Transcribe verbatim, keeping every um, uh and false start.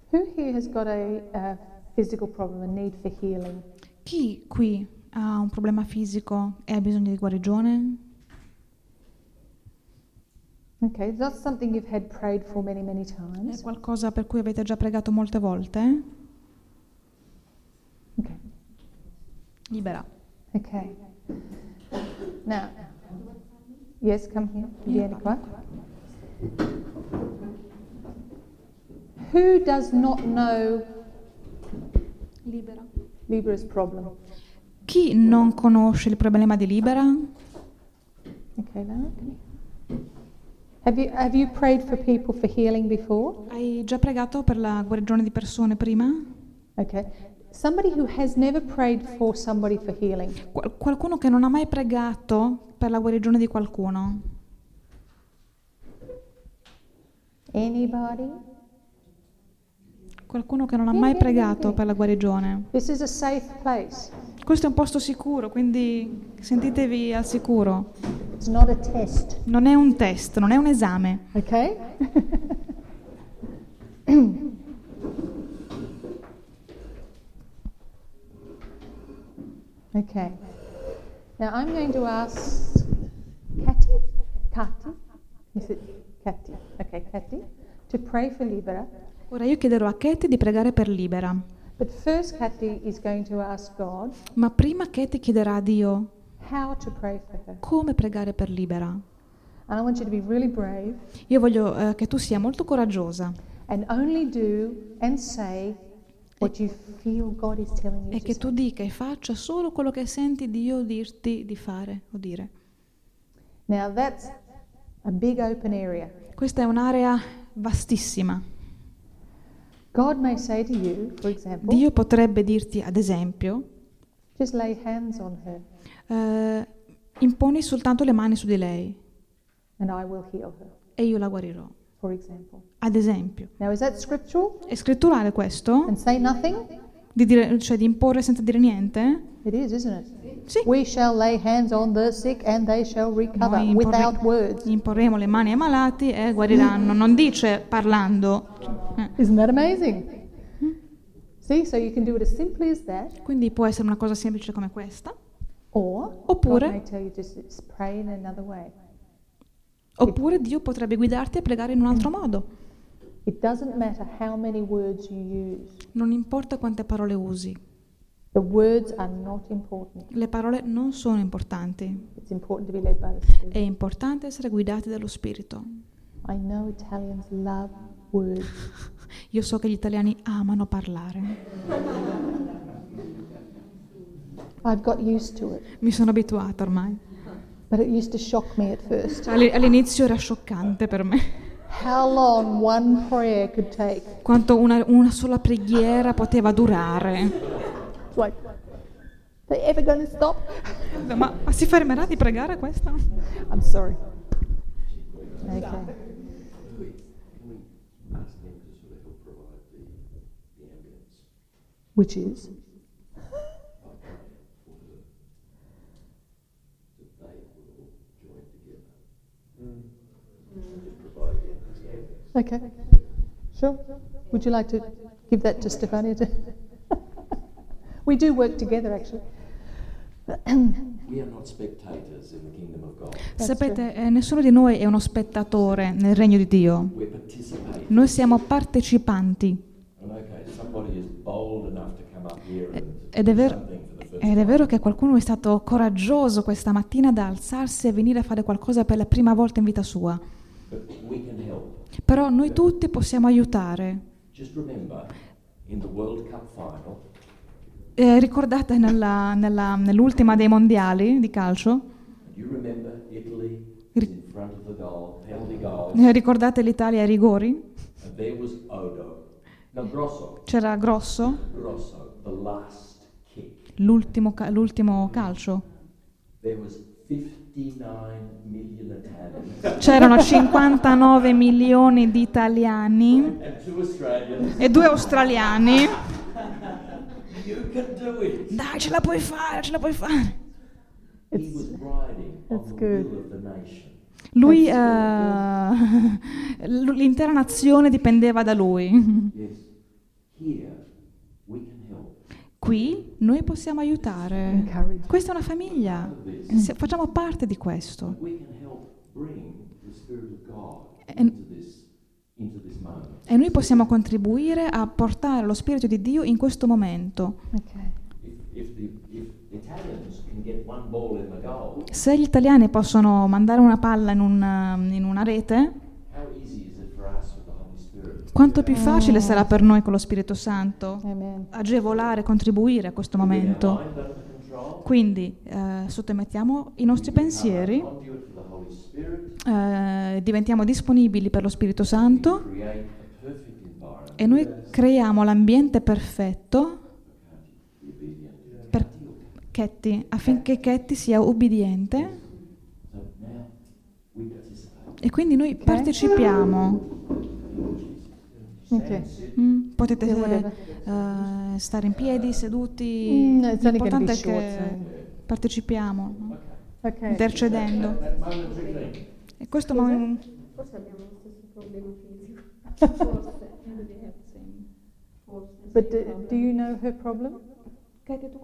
Who here has got a, a physical problem, a need for healing? Chi qui ha un problema fisico e ha bisogno di guarigione? Okay, that's something you've had prayed for many, many È times. qualcosa per cui avete già pregato molte volte? Okay. Libera. Okay. Now, yes, come here. Vieni qua. Who does not know Libera. Libera's problem? Chi non conosce il problema di Libera? Okay, Lara, come here. Have you have you prayed for people for healing before? Hai già pregato per la guarigione di persone prima? Okay. Somebody who has never prayed for somebody for healing. Qual- qualcuno che non ha mai pregato per la guarigione di qualcuno? Anybody? Qualcuno che non ha mai pregato per la guarigione? This is a safe place. Questo è un posto sicuro, quindi sentitevi al sicuro. It's not a test. Non è un test, non è un esame. Okay? Okay. Now I'm going to ask Kathy, Kathy, is it Kathy? Okay, Kathy, to pray for Libera. Ora io chiederò a Katie di pregare per Libera, But first Kathy is going to ask God ma prima Katie chiederà a Dio how to pray for her. come pregare per Libera. And I want you to be really brave Io voglio eh, che tu sia molto coraggiosa and only do and say what you feel God is telling you e to che say. tu dica e faccia solo quello che senti Dio dirti di fare o dire. Now that's a big open area. Questa è un'area vastissima. God may say to you, for example, Dio potrebbe dirti, ad esempio, just lay hands on her eh, imponi soltanto le mani su di lei and I will heal her, e io la guarirò. for example. Ad esempio. Now is that scriptural? È scritturale questo? And say nothing? Di dire, cioè di imporre senza dire niente? It is, isn't it? Sì. We shall lay hands on the sick and they shall recover Noi imporre- without words. imporremo le mani ai malati e guariranno. Non dice parlando. Eh. Isn't that amazing? See, so you can do it as simply as that, Quindi può essere una cosa semplice come questa. or Oppure- God may tell you just to pray in another way. Oppure Dio potrebbe guidarti a pregare in un altro modo. It doesn't matter how many words you use. Non importa quante parole usi. The words are not important. Le parole non sono importanti. It's important to be led by the Spirit. È importante essere guidati dallo Spirito. I know Italians love words. Io so che gli italiani amano parlare. I've got used to it, Mi sono abituata ormai. but it used to shock me at first. All- All'inizio era scioccante per me. How long one prayer could take. Quanto una, una sola preghiera poteva durare. It's like, they ever going to stop? Ma, ma si fermerà di pregare questa? I'm sorry. Okay. Can we ask them to sort of help provide the, the ambulance Which is? for her, that they would all join together? Just provide the ambulance. Okay. Sure. Would you like to give that to Stefania? To we do work together, actually. We are not spectators in the kingdom of God. Sapete, eh, nessuno di noi è uno spettatore nel regno di Dio. We're participating. Noi siamo partecipanti. And okay, somebody is bold enough to come up here and Ed do è, vero, something for the first ed è time. vero che qualcuno è stato coraggioso questa mattina da alzarsi e venire a fare qualcosa per la prima volta in vita sua. But we can help. Però noi tutti possiamo aiutare. Just remember, in the World Cup final, Eh, ricordate nella- nella- nell'ultima dei mondiali di calcio? do you remember Italy was in front of the goal, penalty goal, Eh, ricordate l'Italia ai rigori? and there was Odo. No, Grosso. C'era Grosso, Grosso, the last kick. l'ultimo, ca- l'ultimo calcio. There was fifty-nine million Italians C'erano cinquantanove milioni di italiani and two Australians. e due australiani. You can do it. Dai, ce la puoi fare, ce la puoi fare. He was riding on That's the good. will of the nation. Lui, eh, l- l'intera nazione dipendeva da lui. Yes. here we can help. Qui noi possiamo aiutare. Encourage. Questa è una famiglia. Se- Facciamo parte di questo. We can help bring the Spirit of God And- into this, into this moment. E noi possiamo contribuire a portare lo Spirito di Dio in questo momento. Okay. If, if, the, if the Italians can get one ball in the goal, Se gli italiani possono mandare una palla in una, in una rete, how easy is it for us with the Holy Spirit? quanto più facile sarà per noi con lo Spirito Santo Amen. agevolare, contribuire a questo With our momento. mind under control, Quindi eh, sottomettiamo i nostri pensieri, become a conduit for the Holy Spirit, eh, diventiamo disponibili per lo Spirito Santo create a perfect environment e noi creiamo l'ambiente perfetto be obedient. per Ketty, affinché Ketty sia ubbidiente, So now we participate. e quindi noi partecipiamo. Okay. Mm, potete Yeah, whatever. eh, stare in piedi, seduti, Mm, no, it's only gonna l'importante be è short, che partecipiamo, no? Okay. intercedendo. At moment fifteen. E questo è un... Forse abbiamo lo stesso problema fisico. Forse. But do, do you know her problem? Katie, tu